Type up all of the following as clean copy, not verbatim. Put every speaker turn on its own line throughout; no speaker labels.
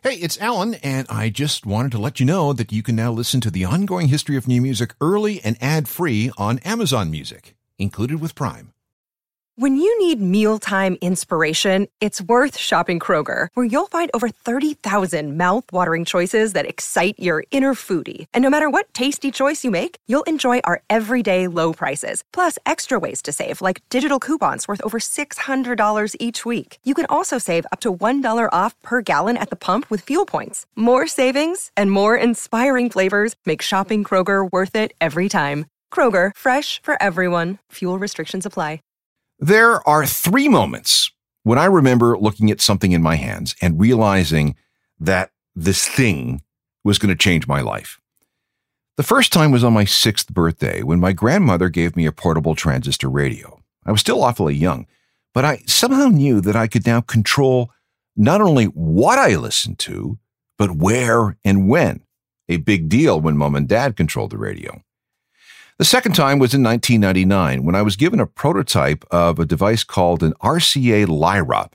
Hey, it's Alan, and I just wanted to let you know that you can now listen to the ongoing history of new music early and ad-free on Amazon Music, included with Prime.
When you need mealtime inspiration, it's worth shopping Kroger, where you'll find over 30,000 mouth-watering choices that excite your inner foodie. And no matter what tasty choice you make, you'll enjoy our everyday low prices, plus extra ways to save, like digital coupons worth over $600 each week. You can also save up to $1 off per gallon at the pump with fuel points. More savings and more inspiring flavors make shopping Kroger worth it every time. Kroger, fresh for everyone. Fuel restrictions apply.
There are 3 moments when I remember looking at something in my hands and realizing that this thing was going to change my life. The first time was on my 6th birthday when my grandmother gave me a portable transistor radio. I was still awfully young, but I somehow knew that I could now control not only what I listened to, but where and when. A big deal when Mom and Dad controlled the radio. The second time was in 1999 when I was given a prototype of a device called an RCA Lyra.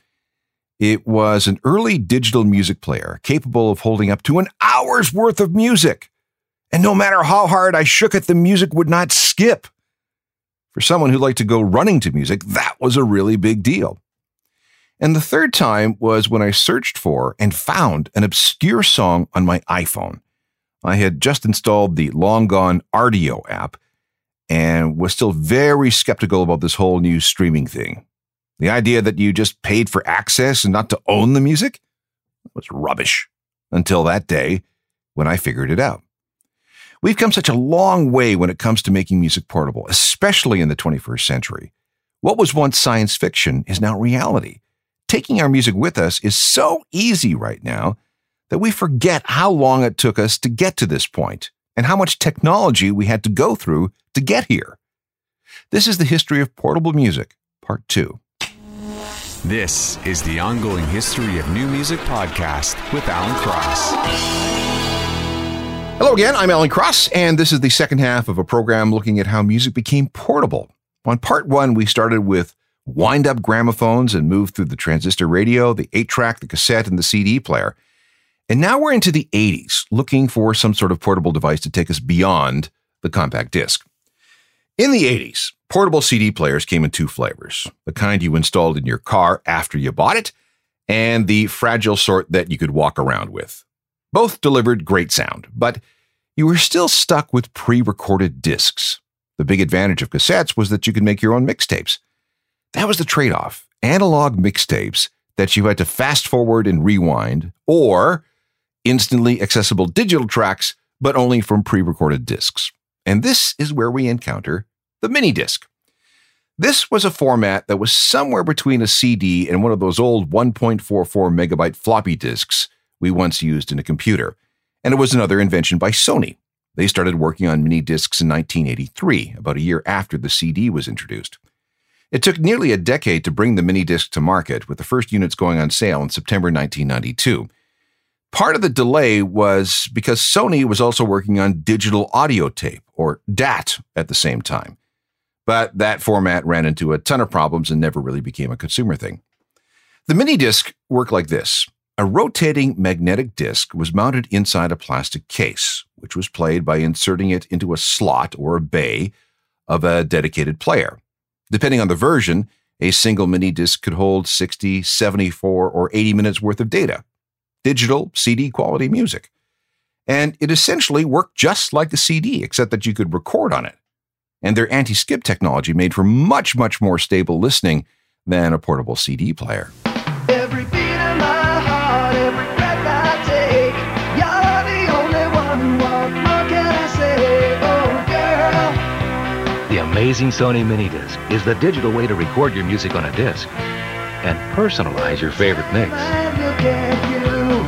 It was an early digital music player capable of holding up to an hour's worth of music. And no matter how hard I shook it, the music would not skip. For someone who liked to go running to music, that was a really big deal. And the third time was when I searched for and found an obscure song on my iPhone. I had just installed the long-gone Rdio app and was still very skeptical about this whole new streaming thing. The idea that you just paid for access and not to own the music was rubbish until that day when I figured it out. We've come such a long way when it comes to making music portable, especially in the 21st century. What was once science fiction is now reality. Taking our music with us is so easy right now that we forget how long it took us to get to this point and how much technology we had to go through to get here. This is the history of portable music, part 2.
This is the Ongoing History of New Music podcast with Alan Cross.
Hello again, I'm Alan Cross, and this is the second half of a program looking at how music became portable. On part 1, we started with wind-up gramophones and moved through the transistor radio, the 8-track, the cassette, and the CD player. And now we're into the 80s, looking for some sort of portable device to take us beyond the compact disc. In the 80s, portable CD players came in 2 flavors, the kind you installed in your car after you bought it, and the fragile sort that you could walk around with. Both delivered great sound, but you were still stuck with pre-recorded discs. The big advantage of cassettes was that you could make your own mixtapes. That was the trade-off, analog mixtapes that you had to fast forward and rewind, or instantly accessible digital tracks, but only from pre-recorded discs. And this is where we encounter the mini disc. This was a format that was somewhere between a CD and one of those old 1.44 megabyte floppy disks we once used in a computer. And it was another invention by Sony. They started working on mini discs in 1983, about a year after the CD was introduced. It took nearly a decade to bring the mini disc to market, with the first units going on sale in September 1992. Part of the delay was because Sony was also working on digital audio tape, or DAT, at the same time. But that format ran into a ton of problems and never really became a consumer thing. The mini disc worked like this. A rotating magnetic disc was mounted inside a plastic case, which was played by inserting it into a slot or a bay of a dedicated player. Depending on the version, a single mini disc could hold 60, 74, or 80 minutes worth of data. Digital CD quality music. And it essentially worked just like a CD, except that you could record on it. And their anti-skip technology made for much, much more stable listening than a portable CD player.
Every beat of my heart, every breath I take, you're the only one. What more can I say? Oh, girl.
The amazing Sony Mini Disc is the digital way to record your music on a disc and personalize your favorite mix.
Look at you.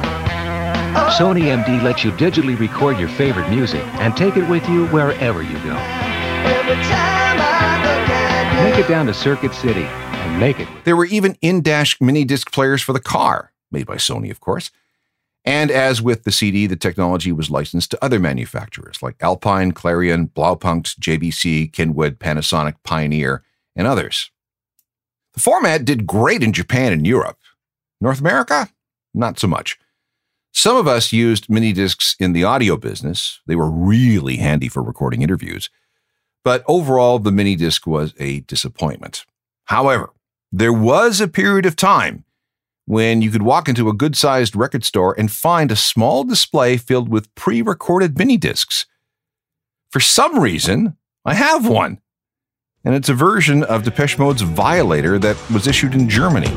Sony MD lets you digitally record your favorite music and take it with you wherever you go.
Every time I look at you.
Make it down to Circuit City and make it.
There were even in-dash mini disc players for the car, made by Sony, of course. And as with the CD, the technology was licensed to other manufacturers like Alpine, Clarion, Blaupunkt, JVC, Kenwood, Panasonic, Pioneer, and others. The format did great in Japan and Europe. North America? Not so much. Some of us used mini discs in the audio business. They were really handy for recording interviews. But overall, the mini disc was a disappointment. However, there was a period of time when you could walk into a good-sized record store and find a small display filled with pre-recorded mini discs. For some reason, I have one. And it's a version of Depeche Mode's Violator that was issued in Germany.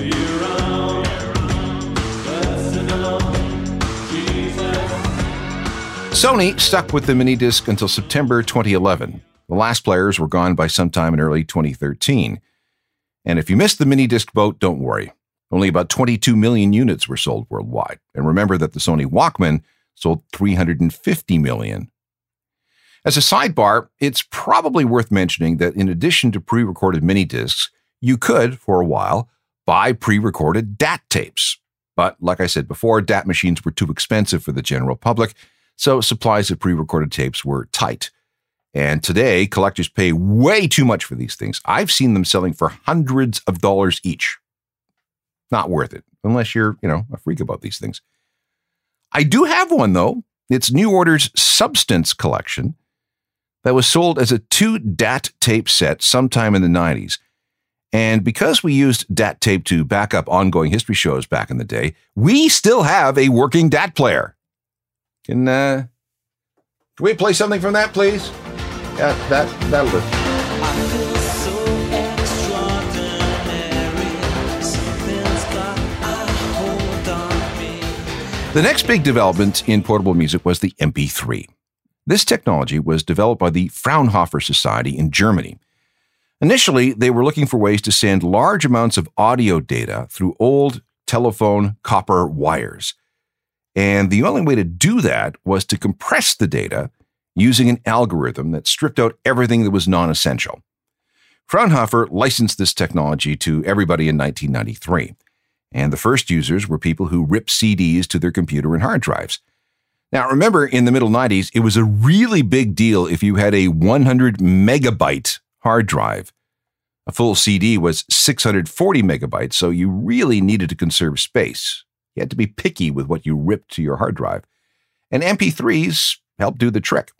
Sony stuck with the mini disc until September 2011. The last players were gone by sometime in early 2013. And if you missed the mini disc boat, don't worry. Only about 22 million units were sold worldwide. And remember that the Sony Walkman sold 350 million. As a sidebar, it's probably worth mentioning that in addition to pre-recorded mini discs, you could, for a while, buy pre-recorded DAT tapes. But like I said before, DAT machines were too expensive for the general public, so supplies of pre-recorded tapes were tight. And today, collectors pay way too much for these things. I've seen them selling for hundreds of dollars each. Not worth it, unless you're, a freak about these things. I do have one, though. It's New Order's Substance collection that was sold as a 2 DAT tape set sometime in the 90s. And because we used DAT tape to back up ongoing history shows back in the day, we still have a working DAT player. Can we play something from that, please? Yeah, that'll do. The next big development in portable music was the MP3. This technology was developed by the Fraunhofer Society in Germany. Initially, they were looking for ways to send large amounts of audio data through old telephone copper wires. And the only way to do that was to compress the data using an algorithm that stripped out everything that was non-essential. Fraunhofer licensed this technology to everybody in 1993. And the first users were people who ripped CDs to their computer and hard drives. Now, remember, in the middle 90s, it was a really big deal if you had a 100 megabyte hard drive. A full CD was 640 megabytes, so you really needed to conserve space. You had to be picky with what you ripped to your hard drive. And MP3s helped do the trick.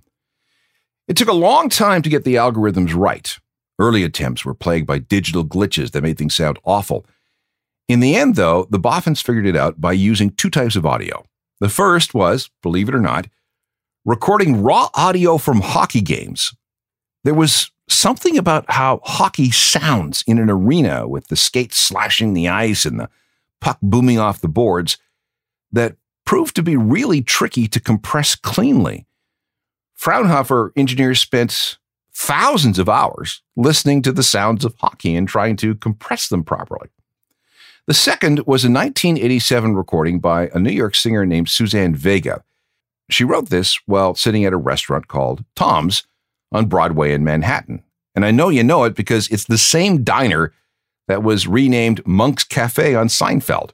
It took a long time to get the algorithms right. Early attempts were plagued by digital glitches that made things sound awful. In the end, though, the boffins figured it out by using 2 types of audio. The first was, believe it or not, recording raw audio from hockey games. There was something about how hockey sounds in an arena with the skates slashing the ice and the puck booming off the boards that proved to be really tricky to compress cleanly. Fraunhofer engineers spent thousands of hours listening to the sounds of hockey and trying to compress them properly. The second was a 1987 recording by a New York singer named Suzanne Vega. She wrote this while sitting at a restaurant called Tom's on Broadway in Manhattan. And I know you know it because it's the same diner that was renamed Monk's Cafe on Seinfeld.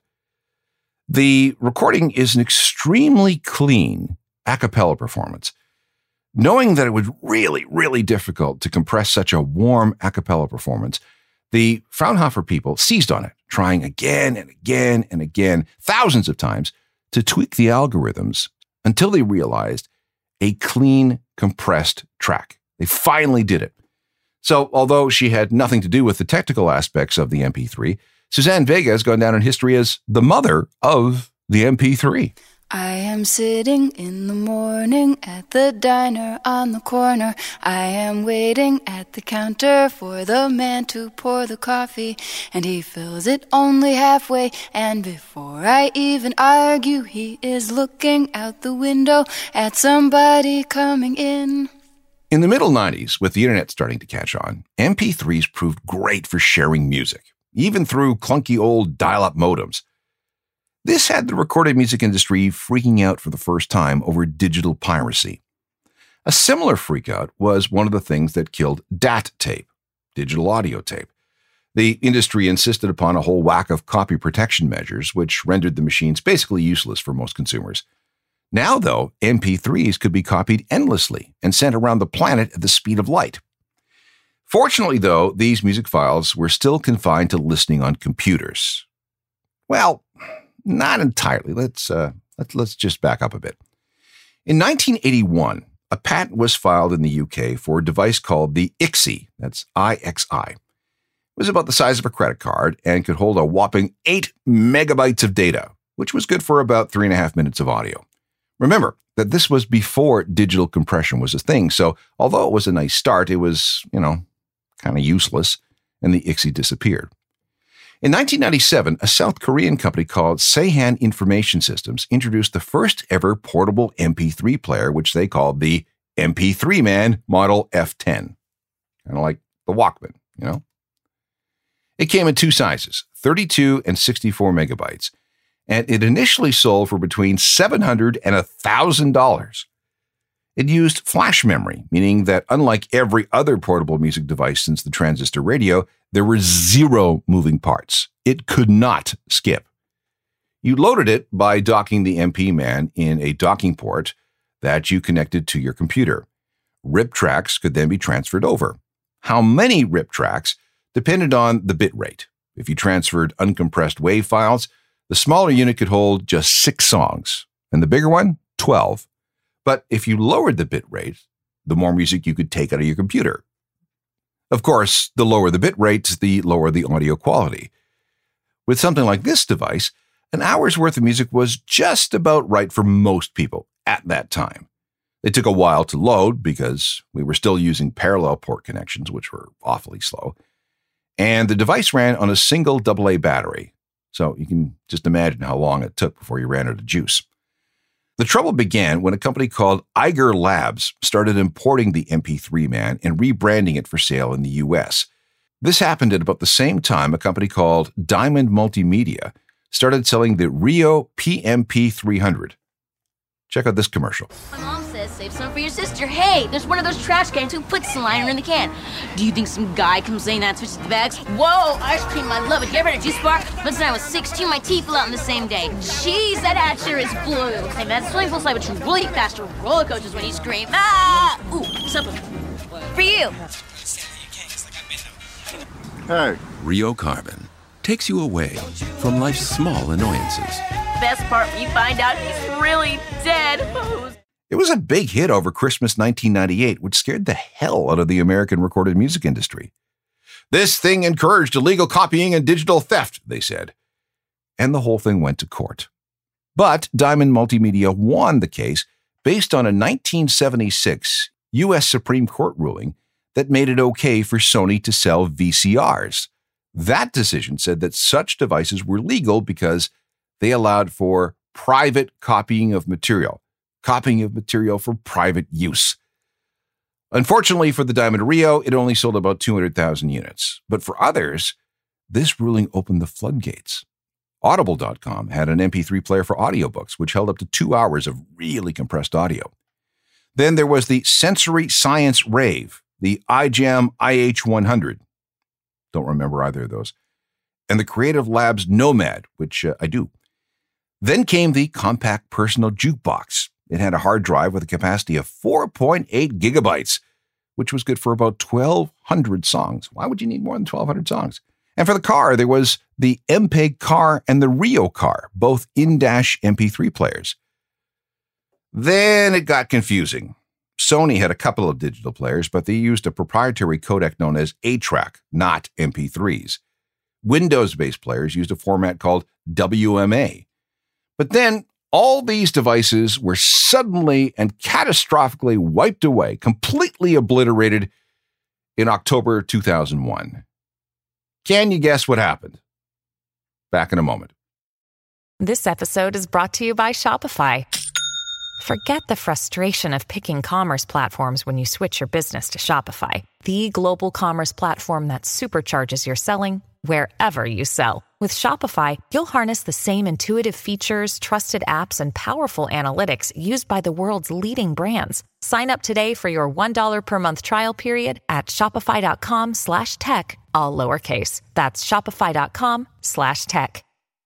The recording is an extremely clean a cappella performance. Knowing that it was really, really difficult to compress such a warm a cappella performance, the Fraunhofer people seized on it, trying again and again and again, thousands of times, to tweak the algorithms until they realized a clean, compressed track. They finally did it. So, although she had nothing to do with the technical aspects of the MP3, Suzanne Vega has gone down in history as the mother of the MP3.
I am sitting in the morning at the diner on the corner. I am waiting at the counter for the man to pour the coffee, and he fills it only halfway, and before I even argue, he is looking out the window at somebody coming in.
In the middle 90s, with the internet starting to catch on, MP3s proved great for sharing music, even through clunky old dial-up modems. This had the recorded music industry freaking out for the first time over digital piracy. A similar freakout was one of the things that killed DAT tape, digital audio tape. The industry insisted upon a whole whack of copy protection measures, which rendered the machines basically useless for most consumers. Now, though, MP3s could be copied endlessly and sent around the planet at the speed of light. Fortunately, though, these music files were still confined to listening on computers. Well, not entirely. Let's let's just back up a bit. In 1981, a patent was filed in the UK for a device called the IXI. That's IXI. It was about the size of a credit card and could hold a whopping 8 megabytes of data, which was good for about 3.5 minutes of audio. Remember that this was before digital compression was a thing, so although it was a nice start, it was, kind of useless, and the IXI disappeared. In 1997, a South Korean company called Seihan Information Systems introduced the first ever portable MP3 player, which they called the MP3 Man Model F10. Kind of like the Walkman, It came in two sizes, 32 and 64 megabytes, and it initially sold for between $700 and $1,000. It used flash memory, meaning that unlike every other portable music device since the transistor radio, there were 0 moving parts. It could not skip. You loaded it by docking the MP Man in a docking port that you connected to your computer. RIP tracks could then be transferred over. How many RIP tracks depended on the bit rate. If you transferred uncompressed WAV files, the smaller unit could hold just 6 songs, and the bigger one, 12. But if you lowered the bit rate, the more music you could take out of your computer. Of course, the lower the bit rate, the lower the audio quality. With something like this device, an hour's worth of music was just about right for most people at that time. It took a while to load because we were still using parallel port connections, which were awfully slow. And the device ran on a single AA battery. So you can just imagine how long it took before you ran out of juice. The trouble began when a company called Eiger Labs started importing the MP3 Man and rebranding it for sale in the US. This happened at about the same time a company called Diamond Multimedia started selling the Rio PMP 300. Check out this commercial.
My mom says save some for your sister. Hey, there's one of those trash cans who puts the liner in the can. Do you think some guy comes in and switches the bags? Whoa, ice cream, I love it. You ever had a juice bar? But since I was 16, my teeth fell out on the same day. Jeez, that hat sure is blue. Same as swimming pool slide, but really faster roller coasters when you scream. Ah! Ooh, something for you.
Hey. Rio Carbon takes you away from life's small annoyances.
Best part when you find out he's really dead.
It was a big hit over Christmas 1998, which scared the hell out of the American recorded music industry. This thing encouraged illegal copying and digital theft, they said. And the whole thing went to court. But Diamond Multimedia won the case based on a 1976 U.S. Supreme Court ruling that made it okay for Sony to sell VCRs. That decision said that such devices were legal because they allowed for private copying of material for private use. Unfortunately for the Diamond Rio, it only sold about 200,000 units. But for others, this ruling opened the floodgates. Audible.com had an MP3 player for audiobooks, which held up to 2 hours of really compressed audio. Then there was the Sensory Science Rave, the iJam IH100. Don't remember either of those. And the Creative Labs Nomad, which I do. Then came the Compact Personal Jukebox. It had a hard drive with a capacity of 4.8 gigabytes, which was good for about 1,200 songs. Why would you need more than 1,200 songs? And for the car, there was the MPEG Car and the Rio Car, both in-dash MP3 players. Then it got confusing. Sony had a couple of digital players, but they used a proprietary codec known as A-Track, not MP3s. Windows-based players used a format called WMA. But then all these devices were suddenly and catastrophically wiped away, completely obliterated in October 2001. Can you guess what happened? Back in a moment.
This episode is brought to you by Shopify. Forget the frustration of picking commerce platforms when you switch your business to Shopify, the global commerce platform that supercharges your selling wherever you sell. With Shopify, you'll harness the same intuitive features, trusted apps, and powerful analytics used by the world's leading brands. Sign up today for your $1 per month trial period at shopify.com/tech, all lowercase. That's shopify.com/tech.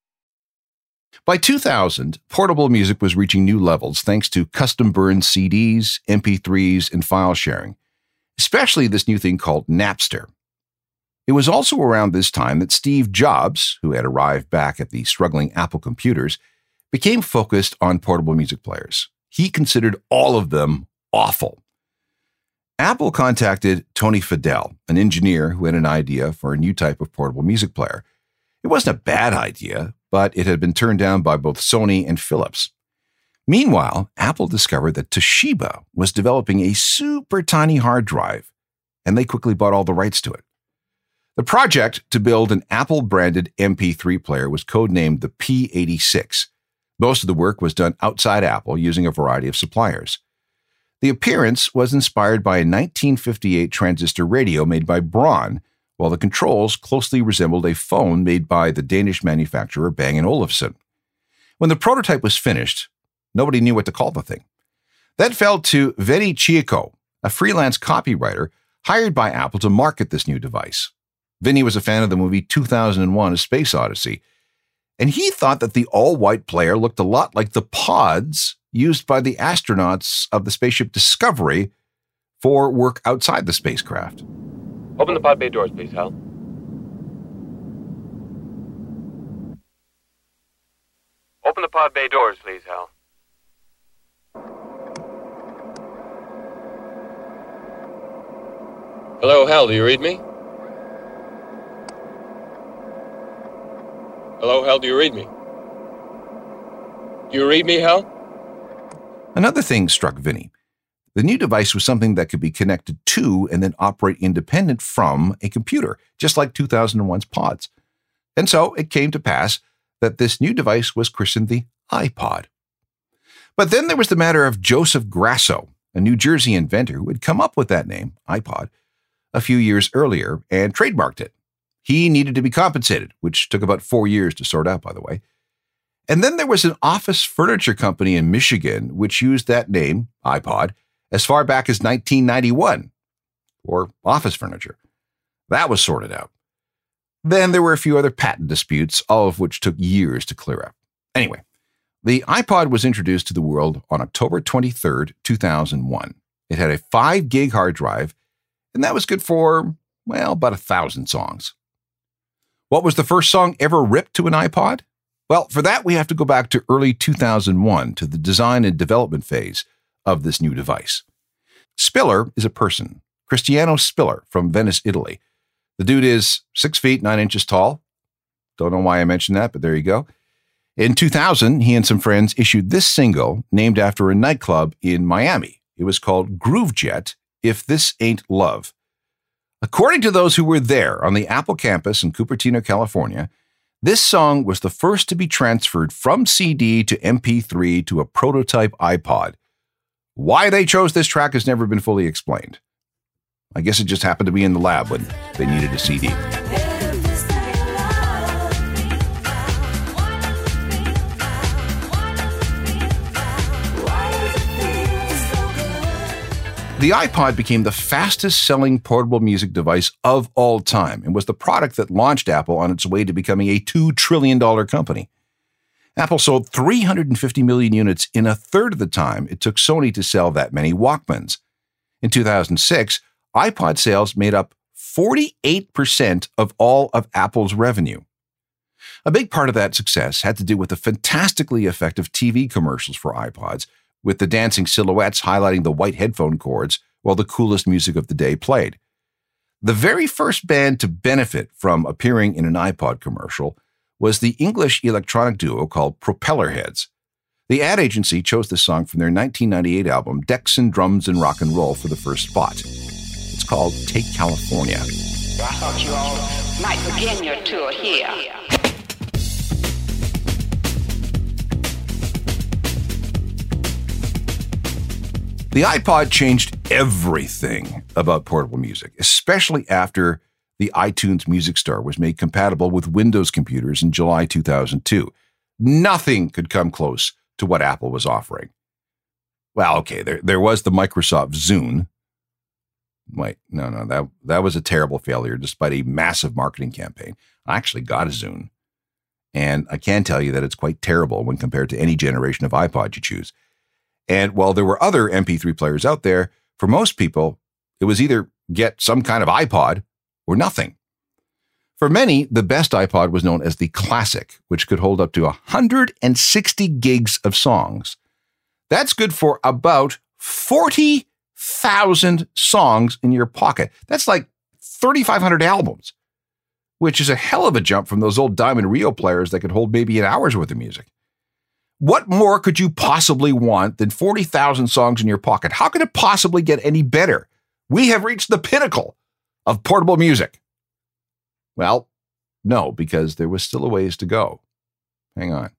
By 2000, portable music was reaching new levels thanks to custom-burned CDs, MP3s, and file sharing, especially this new thing called Napster. It was also around this time that Steve Jobs, who had arrived back at the struggling Apple computers, became focused on portable music players. He considered all of them awful. Apple contacted Tony Fadell, an engineer who had an idea for a new type of portable music player. It wasn't a bad idea, but it had been turned down by both Sony and Philips. Meanwhile, Apple discovered that Toshiba was developing a super tiny hard drive, and they quickly bought all the rights to it. The project to build an Apple-branded MP3 player was codenamed the P86. Most of the work was done outside Apple using a variety of suppliers. The appearance was inspired by a 1958 transistor radio made by Braun, while the controls closely resembled a phone made by the Danish manufacturer Bang & Olufsen. When the prototype was finished, nobody knew what to call the thing. That fell to Veni Chieco, a freelance copywriter hired by Apple to market this new device. Vinny was a fan of the movie 2001: A Space Odyssey, and he thought that the all-white player looked a lot like the pods used by the astronauts of the spaceship Discovery for work outside the spacecraft.
Open the pod bay doors, please, Hal. Open the pod bay doors, please, Hal. Hello, Hal, do you read me? Hello, Hal, do you read me? Do you read me, Hal?
Another thing struck Vinny. The new device was something that could be connected to and then operate independent from a computer, just like 2001's pods. And so it came to pass that this new device was christened the iPod. But then there was the matter of Joseph Grasso, a New Jersey inventor who had come up with that name, iPod, a few years earlier and trademarked it. He needed to be compensated, which took about 4 years to sort out, by the way. And then there was an office furniture company in Michigan which used that name, iPod, as far back as 1991, or office furniture. That was sorted out. Then there were a few other patent disputes, all of which took years to clear up. Anyway, the iPod was introduced to the world on October 23rd, 2001. It had a 5 gig hard drive, and that was good for, well, about 1,000 songs. What was the first song ever ripped to an iPod? Well, for that, we have to go back to early 2001 to the design and development phase of this new device. Spiller is a person, Cristiano Spiller from Venice, Italy. The dude is 6 feet 9 inches tall. Don't know why I mentioned that, but there you go. In 2000, he and some friends issued this single named after a nightclub in Miami. It was called Groove Jet, If This Ain't Love. According to those who were there on the Apple campus in Cupertino, California, this song was the first to be transferred from CD to MP3 to a prototype iPod. Why they chose this track has never been fully explained. I guess it just happened to be in the lab when they needed a CD. The iPod became the fastest-selling portable music device of all time and was the product that launched Apple on its way to becoming a $2 trillion company. Apple sold 350 million units in a third of the time it took Sony to sell that many Walkmans. In 2006, iPod sales made up 48% of all of Apple's revenue. A big part of that success had to do with the fantastically effective TV commercials for iPods, with the dancing silhouettes highlighting the white headphone cords while the coolest music of the day played. The very first band to benefit from appearing in an iPod commercial was the English electronic duo called Propellerheads. The ad agency chose this song from their 1998 album Decks and Drums and Rock and Roll for the first spot. It's called Take California.
I thought you all might begin your tour here.
The iPod changed everything about portable music, especially after the iTunes Music Store was made compatible with Windows computers in July 2002. Nothing could come close to what Apple was offering. Well, okay, there was the Microsoft Zune. Wait, no, that was a terrible failure despite a massive marketing campaign. I actually got a Zune, and I can tell you that it's quite terrible when compared to any generation of iPod you choose. And while there were other MP3 players out there, for most people, it was either get some kind of iPod or nothing. For many, the best iPod was known as the Classic, which could hold up to 160 gigs of songs. That's good for about 40,000 songs in your pocket. That's like 3,500 albums, which is a hell of a jump from those old Diamond Rio players that could hold maybe an hour's worth of music. What more could you possibly want than 40,000 songs in your pocket? How could it possibly get any better? We have reached the pinnacle of portable music. Well, no, because there was still a ways to go. Hang on.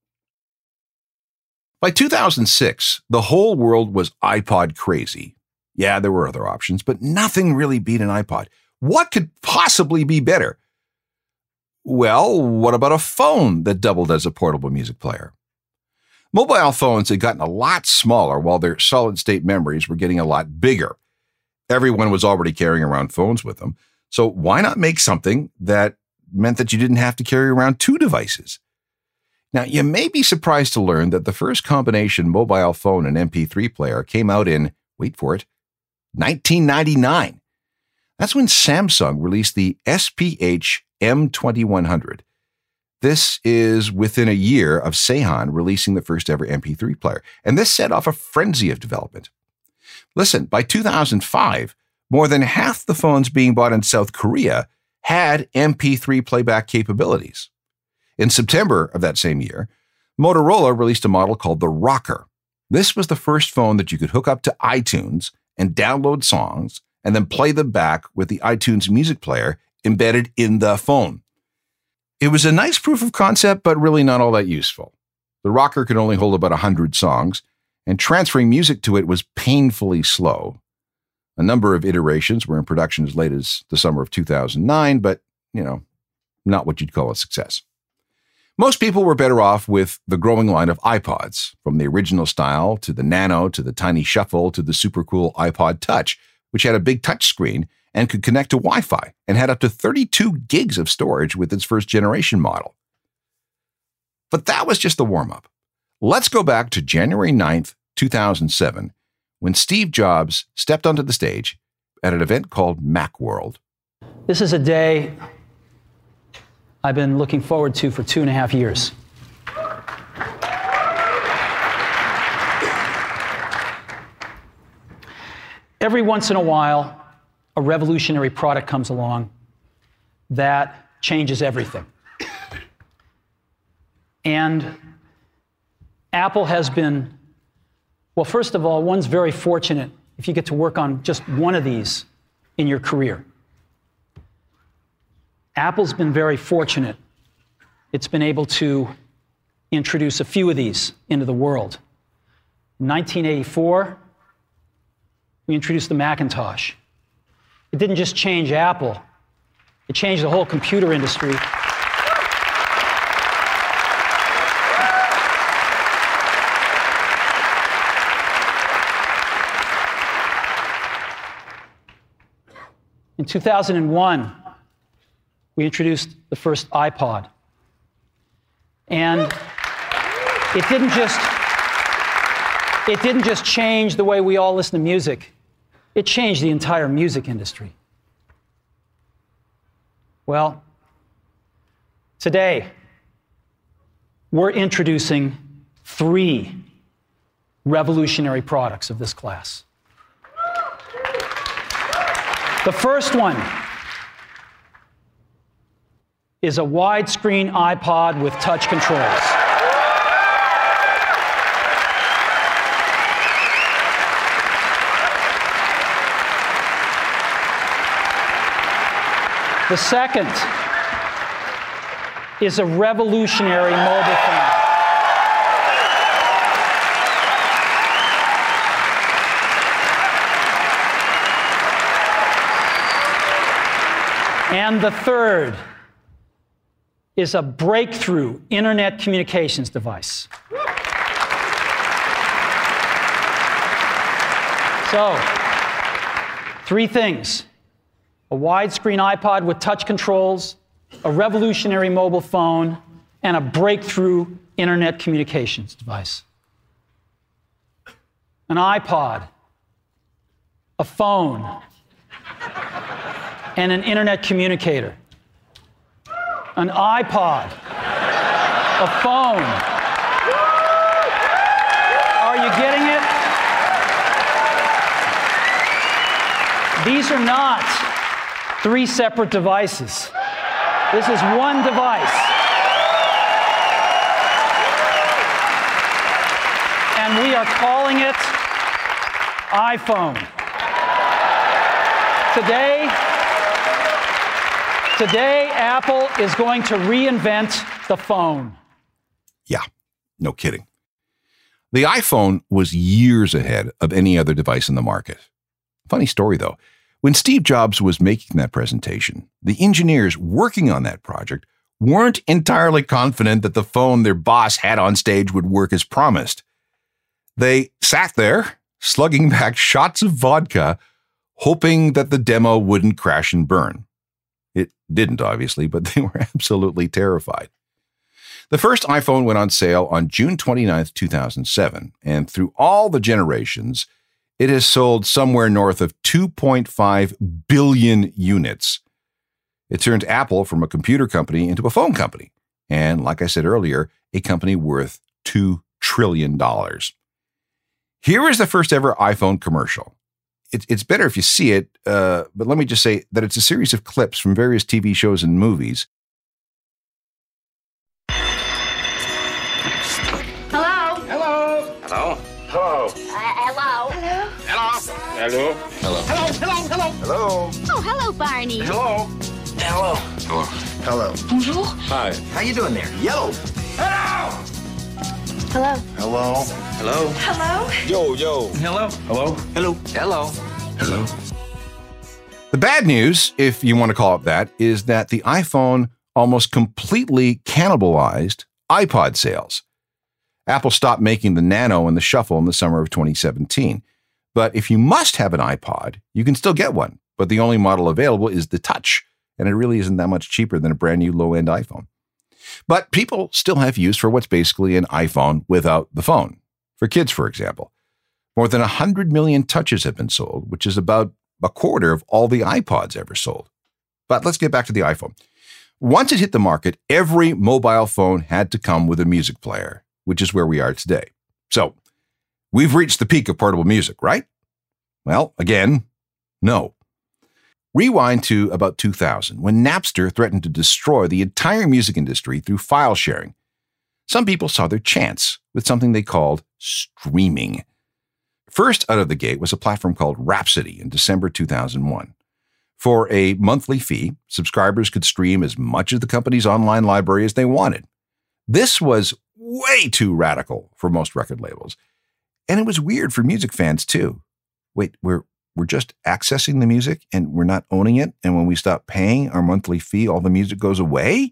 By 2006, the whole world was iPod crazy. Yeah, there were other options, but nothing really beat an iPod. What could possibly be better? Well, what about a phone that doubled as a portable music player? Mobile phones had gotten a lot smaller while their solid-state memories were getting a lot bigger. Everyone was already carrying around phones with them, so why not make something that meant that you didn't have to carry around two devices? Now, you may be surprised to learn that the first combination mobile phone and MP3 player came out in, wait for it, 1999. That's when Samsung released the SPH M2100. This is within a year of Seihan releasing the first ever MP3 player, and this set off a frenzy of development. Listen, by 2005, more than half the phones being bought in South Korea had MP3 playback capabilities. In September of that same year, Motorola released a model called the Rocker. This was the first phone that you could hook up to iTunes and download songs and then play them back with the iTunes music player embedded in the phone. It was a nice proof of concept, but really not all that useful. The Rocker could only hold about 100 songs, and transferring music to it was painfully slow. A number of iterations were in production as late as the summer of 2009, but, not what you'd call a success. Most people were better off with the growing line of iPods, from the original style to the Nano to the Tiny Shuffle to the super cool iPod Touch, which had a big touch screen and could connect to Wi-Fi and had up to 32 gigs of storage with its first generation model. But that was just the warm-up. Let's go back to January 9th, 2007, when Steve Jobs stepped onto the stage at an event called Macworld.
This is a day I've been looking forward to for 2.5 years. Every once in a while, a revolutionary product comes along that changes everything. And Apple has been, well, first of all, one's very fortunate if you get to work on just one of these in your career. Apple's been very fortunate. It's been able to introduce a few of these into the world. In 1984, we introduced the Macintosh. It didn't just change Apple, it changed the whole computer industry. In 2001, we introduced the first iPod. And it didn't just change the way we all listen to music. It changed the entire music industry. Well, today, we're introducing 3 revolutionary products of this class. The first one is a widescreen iPod with touch controls. The second is a revolutionary mobile phone. And the third is a breakthrough internet communications device. So, 3 things: a widescreen iPod with touch controls, a revolutionary mobile phone, and a breakthrough internet communications device. An iPod, a phone, and an internet communicator. an iPod, a phone. Are you getting it? These are not 3 separate devices. This is one device. And we are calling it iPhone. Today, Apple is going to reinvent the phone.
Yeah, no kidding. The iPhone was years ahead of any other device in the market. Funny story, though. When Steve Jobs was making that presentation, the engineers working on that project weren't entirely confident that the phone their boss had on stage would work as promised. They sat there, slugging back shots of vodka, hoping that the demo wouldn't crash and burn. It didn't, obviously, but they were absolutely terrified. The first iPhone went on sale on June 29th, 2007, and through all the generations, it has sold somewhere north of 2.5 billion units. It turned Apple from a computer company into a phone company, and like I said earlier, a company worth $2 trillion. Here is the first ever iPhone commercial. It's better if you see it, but let me just say that it's a series of clips from various TV shows and movies.
Hello?
Hello.
Hello?
Hello.
Hello?
Hello. Hello.
Hello, hello, hello.
Hello.
Oh, hello, Barney.
Hello.
Hello.
Hello.
Hello.
Bonjour.
Hi.
How you doing there? Yellow.
Hello.
Hello.
Hello.
Hello?
Yo.
Hello.
Hello.
Hello. Hello.
Hello.
The bad news, if you want to call it that, is that the iPhone almost completely cannibalized iPod sales. Apple stopped making the Nano and the Shuffle in the summer of 2017. But if you must have an iPod, you can still get one. But the only model available is the Touch, and it really isn't that much cheaper than a brand new low-end iPhone. But people still have use for what's basically an iPhone without the phone. For kids, for example, more than 100 million Touches have been sold, which is about a quarter of all the iPods ever sold. But let's get back to the iPhone. Once it hit the market, every mobile phone had to come with a music player, which is where we are today. So, we've reached the peak of portable music, right? Well, again, no. Rewind to about 2000, when Napster threatened to destroy the entire music industry through file sharing. Some people saw their chance with something they called streaming. First out of the gate was a platform called Rhapsody in December 2001. For a monthly fee, subscribers could stream as much of the company's online library as they wanted. This was way too radical for most record labels. And it was weird for music fans, too. Wait, we're just accessing the music and we're not owning it, and when we stop paying our monthly fee, all the music goes away?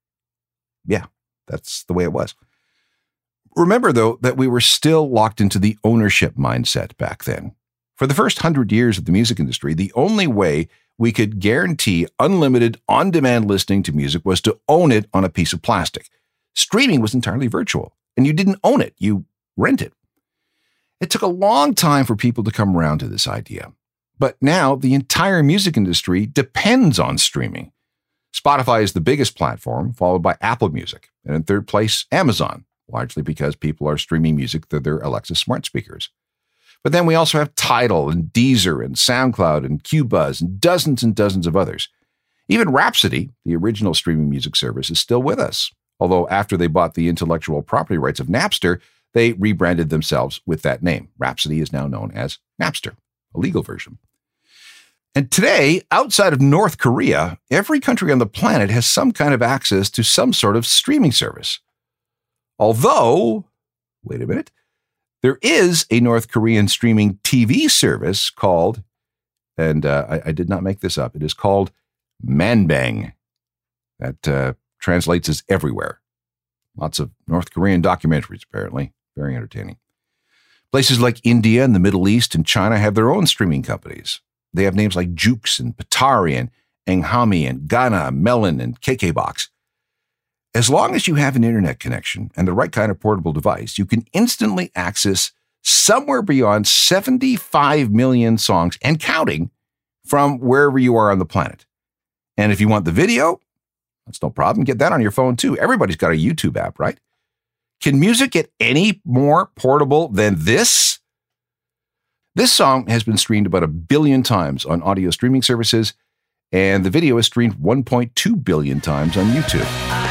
Yeah, that's the way it was. Remember, though, that we were still locked into the ownership mindset back then. For the first 100 years of the music industry, the only way we could guarantee unlimited on-demand listening to music was to own it on a piece of plastic. Streaming was entirely virtual, and you didn't own it, you rent it. It took a long time for people to come around to this idea. But now the entire music industry depends on streaming. Spotify is the biggest platform, followed by Apple Music, and in third place, Amazon, largely because people are streaming music through their Alexa smart speakers. But then we also have Tidal and Deezer and SoundCloud and Qbuzz and dozens of others. Even Rhapsody, the original streaming music service, is still with us. Although after they bought the intellectual property rights of Napster, they rebranded themselves with that name. Rhapsody is now known as Napster, a legal version. And today, outside of North Korea, every country on the planet has some kind of access to some sort of streaming service. Although, wait a minute, there is a North Korean streaming TV service called, and I did not make this up, it is called Manbang. That translates as everywhere. Lots of North Korean documentaries, apparently. Very entertaining. Places like India and the Middle East and China have their own streaming companies. They have names like Joox and Patari and Enghami and Ghana, Melon and KKBox. As long as you have an internet connection and the right kind of portable device, you can instantly access somewhere beyond 75 million songs and counting from wherever you are on the planet. And if you want the video, That's no problem. Get that on your phone too. Everybody's got a YouTube app, right? Can music get any more portable than this? This song has been streamed about 1 billion times on audio streaming services, and the video is streamed 1.2 billion times on YouTube.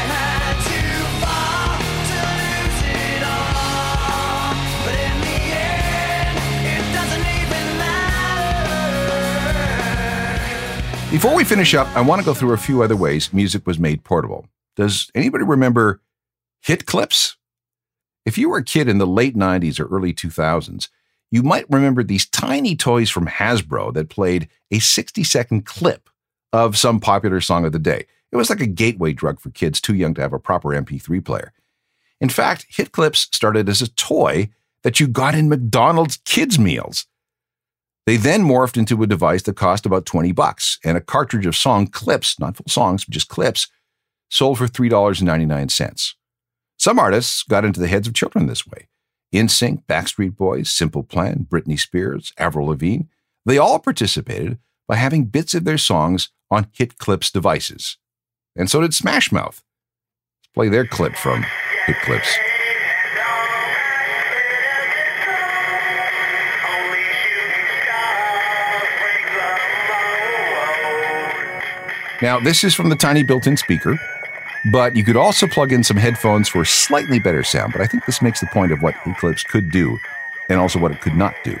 Before we finish up, I want to go through a few other ways music was made portable. Does anybody remember hit clips? If you were a kid in the late 90s or early 2000s, you might remember these tiny toys from Hasbro that played a 60-second clip of some popular song of the day. It was like a gateway drug for kids too young to have a proper MP3 player. In fact, hit clips started as a toy that you got in McDonald's kids' meals. They then morphed into a device that cost about $20, and a cartridge of song clips, not full songs, but just clips, sold for $3.99. Some artists got into the heads of children this way. NSYNC, Backstreet Boys, Simple Plan, Britney Spears, Avril Lavigne, they all participated by having bits of their songs on hit clips devices. And so did Smash Mouth. Let's play their clip from Hit Clips. Now, this is from the tiny built-in speaker, but you could also plug in some headphones for slightly better sound, but I think this makes the point of what hit clips could do and also what it could not do.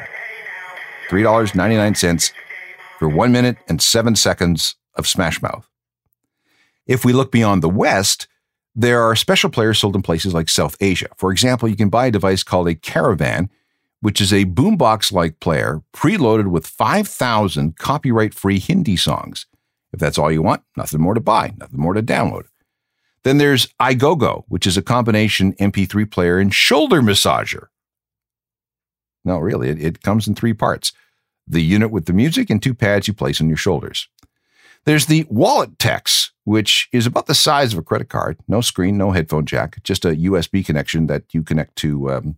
$3.99 for 1 minute and 7 seconds of Smash Mouth. If we look beyond the West, there are special players sold in places like South Asia. For example, you can buy a device called a Caravan, which is a boombox-like player preloaded with 5,000 copyright-free Hindi songs. If that's all you want, nothing more to buy, nothing more to download. Then there's iGoGo, which is a combination MP3 player and shoulder massager. No, really, it comes in 3 parts. The unit with the music and 2 pads you place on your shoulders. There's the Wallet Tex, which is about the size of a credit card. No screen, no headphone jack, just a USB connection that you connect to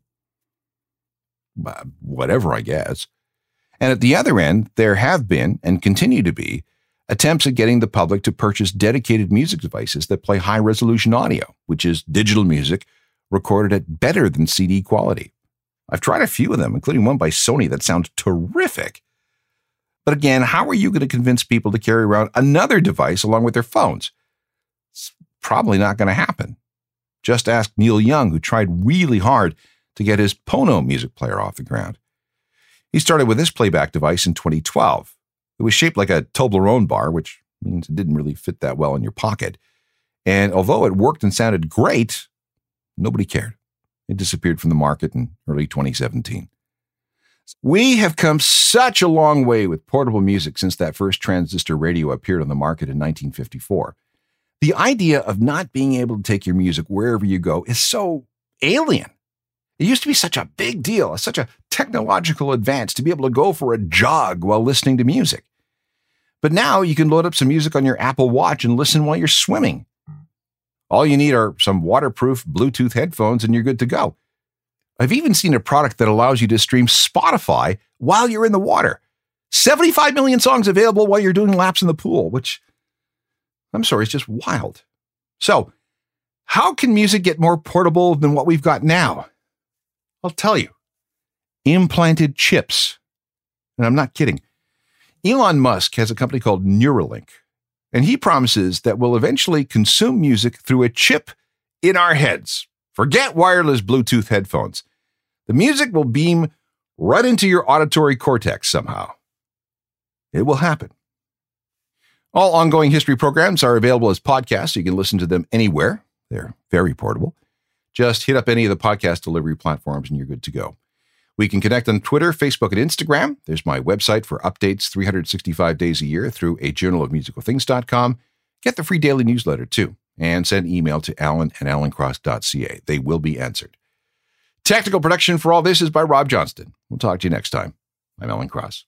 whatever, I guess. And at the other end, there have been and continue to be attempts at getting the public to purchase dedicated music devices that play high-resolution audio, which is digital music recorded at better than CD quality. I've tried a few of them, including one by Sony that sounds terrific. But again, how are you going to convince people to carry around another device along with their phones? It's probably not going to happen. Just ask Neil Young, who tried really hard to get his Pono music player off the ground. He started with this playback device in 2012. It was shaped like a Toblerone bar, which means it didn't really fit that well in your pocket. And although it worked and sounded great, nobody cared. It disappeared from the market in early 2017. We have come such a long way with portable music since that first transistor radio appeared on the market in 1954. The idea of not being able to take your music wherever you go is so alien. It used to be such a big deal, such a technological advance to be able to go for a jog while listening to music. But now you can load up some music on your Apple Watch and listen while you're swimming. All you need are some waterproof Bluetooth headphones and you're good to go. I've even seen a product that allows you to stream Spotify while you're in the water. 75 million songs available while you're doing laps in the pool, which, I'm sorry, is just wild. So, how can music get more portable than what we've got now? I'll tell you. Implanted chips. And I'm not kidding. Elon Musk has a company called Neuralink, and he promises that we'll eventually consume music through a chip in our heads. Forget wireless Bluetooth headphones. The music will beam right into your auditory cortex somehow. It will happen. All ongoing history programs are available as podcasts. You can listen to them anywhere. They're very portable. Just hit up any of the podcast delivery platforms and you're good to go. We can connect on Twitter, Facebook, and Instagram. There's my website for updates 365 days a year through ajournalofmusicalthings.com. Get the free daily newsletter too, and send email to alan@alancross.ca. They will be answered. Technical production for all this is by Rob Johnston. We'll talk to you next time. I'm Alan Cross.